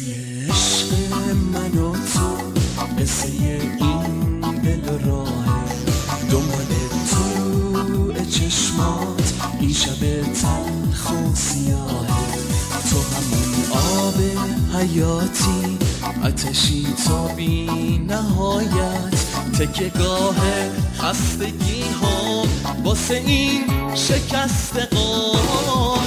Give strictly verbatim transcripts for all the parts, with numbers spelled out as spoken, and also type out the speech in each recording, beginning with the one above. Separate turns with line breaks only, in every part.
عشق من و تو، قصه این دل و راه، دنبال تو چشمات این شب تلخ و سیاه. تو همون آب حیاتی، آتشی تا بی نهایت، تکه گاه خستگی ها واسه این شکست قامت.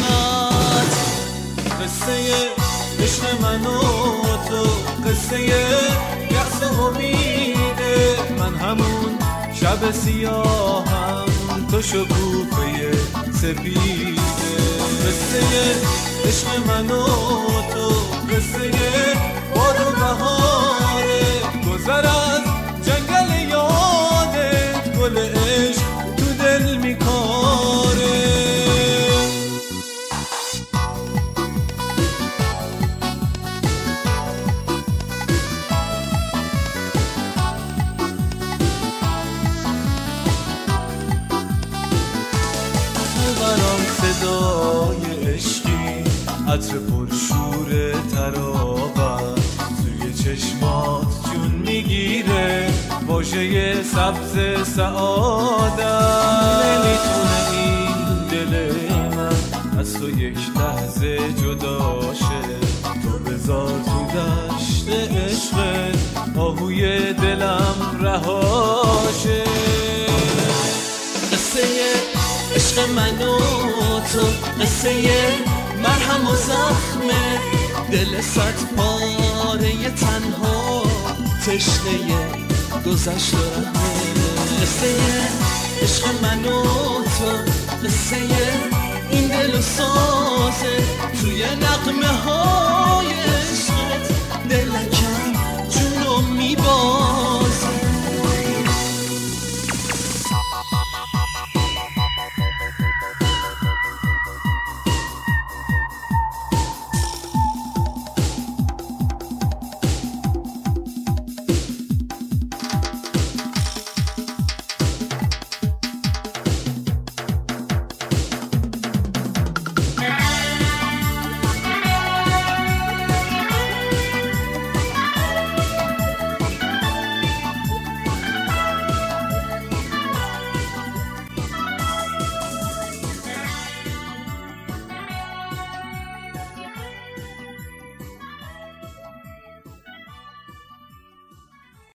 قصه عشق من و تو، قصه یأس و امیده، من همون شب سیاهم، تو شکوفه سپیده. قصه عشق من و تو، قصه باد و بهاره، گذر از جنگل یادت، گل عشق تو دل میکاره. برام صدای عشقی، عطر پرشور ترابت، توی چشمات جون میگیره واژه سبز سعادت. نمیتونه این دل من از تو یک لحظه جدا شه، تو بذار تو دشت عشقت آهوی دلم رهاشه.
قصه عشق من و تو، قصه مرهم و زخمه، دل صد پاره تنها، تشنه گذشت و رحمه. قصه عشق من و تو، قصه این دل و سازه، توی نغمه های عشق